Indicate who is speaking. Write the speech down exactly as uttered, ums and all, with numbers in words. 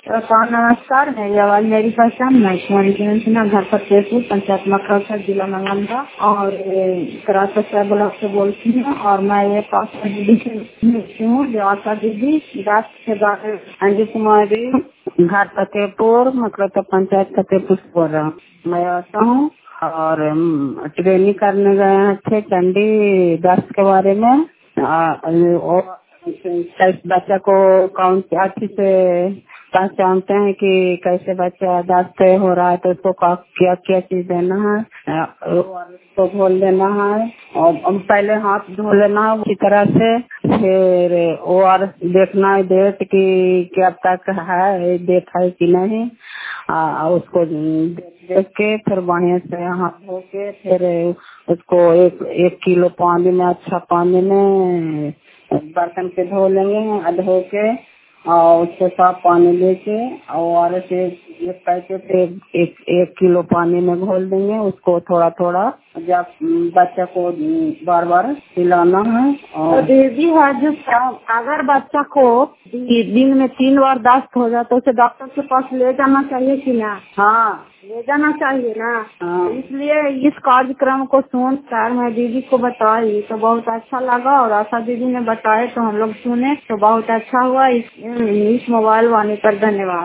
Speaker 1: तो नमस्कार, मेरी आवाज मेरी पहचान मैं कुमारी सिन्हा, घर फतेहपुर, पंचायत मकरौसा, जिला नालंदा और कराचा ब्लॉक से बोलती हूँ। और मैं एक आशा दीदी से हूँ, जो आशा दीदी दास के बारे में अंजू कुमारी, घर फतेहपुर, मकरौसा पंचायत फतेहपुर से बोल रहा हूँ। मैं आशा हूँ और ट्रेनिंग करने गए हैं थे चंडी दास के बारे में। और बच्चा को कौन अच्छी से पहचानते हैं कि कैसे बच्चा दांत हो रहा है, तो उसको क्या क्या चीज देना है और उसको घोल देना है और पहले हाथ धो लेना है उसी तरह से। फिर ओ आर देखना है डेट की क्या तक है, डेट है कि नहीं, आ, उसको देख के फिर बढ़िया से हाथ धो के फिर उसको एक एक किलो पानी में, अच्छा पानी में बर्तन पे धो लेंगे, धो के और उसको साफ पानी लेके और एक पैकेट एक एक किलो पानी में घोल देंगे। उसको थोड़ा थोड़ा जब बच्चा को बार बार पिलाना है। और दीदी है जो अगर बच्चा को दिन में तीन बार दस्त हो जाए तो उसे डॉक्टर के पास ले जाना चाहिए कि ना? हाँ, ले जाना चाहिए ना। हाँ। इसलिए इस कार्यक्रम को सुन कर मैं दीदी को बताई तो बहुत अच्छा लगा और आशा दीदी ने बताए तो हम लोग सुने तो बहुत अच्छा हुआ। इस, इस मोबाइल वाले पर धन्यवाद।